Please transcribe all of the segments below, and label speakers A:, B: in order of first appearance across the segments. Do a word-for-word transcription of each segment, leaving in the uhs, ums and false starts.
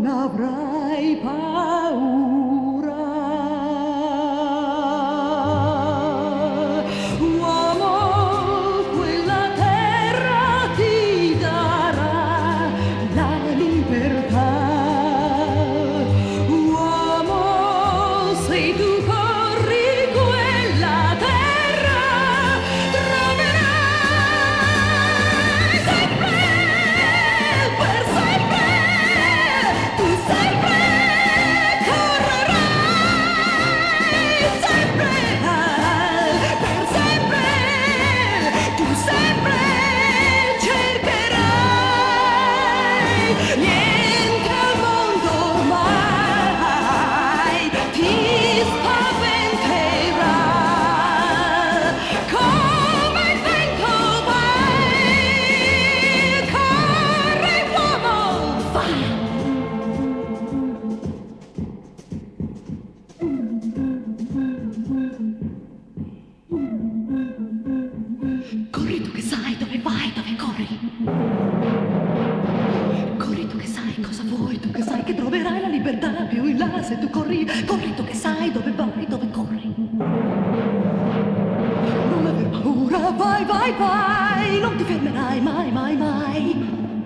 A: avrai paura. Uomo, quella terra ti darà la libertà. Uomo, se tu corri quella terra troverai sempre, per sempre, tu sempre correrai, sempre, per sempre, tu sempre cercherai. Niente al mondo ormai ti spaventerà. Come il vento vai, corri uomo, vai. Corri tu che sai dove vai, dove corri. Corri tu che sai cosa vuoi, tu che sai che troverai la libertà più in là se tu corri. Corri tu che sai dove vai, dove corri. Non aver paura, vai, vai, vai, non ti fermerai mai, mai, mai.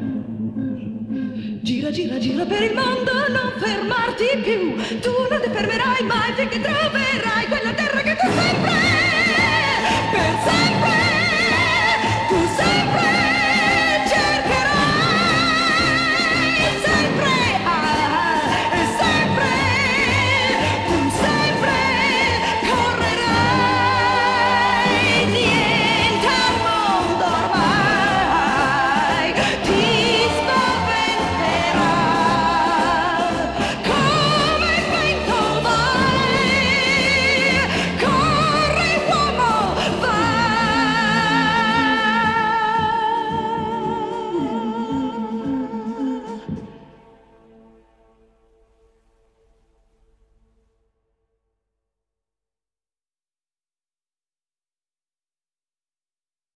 A: Gira, gira, gira per il mondo, non fermarti più. Tu non ti fermerai mai finché troverai quella terra che tu sempre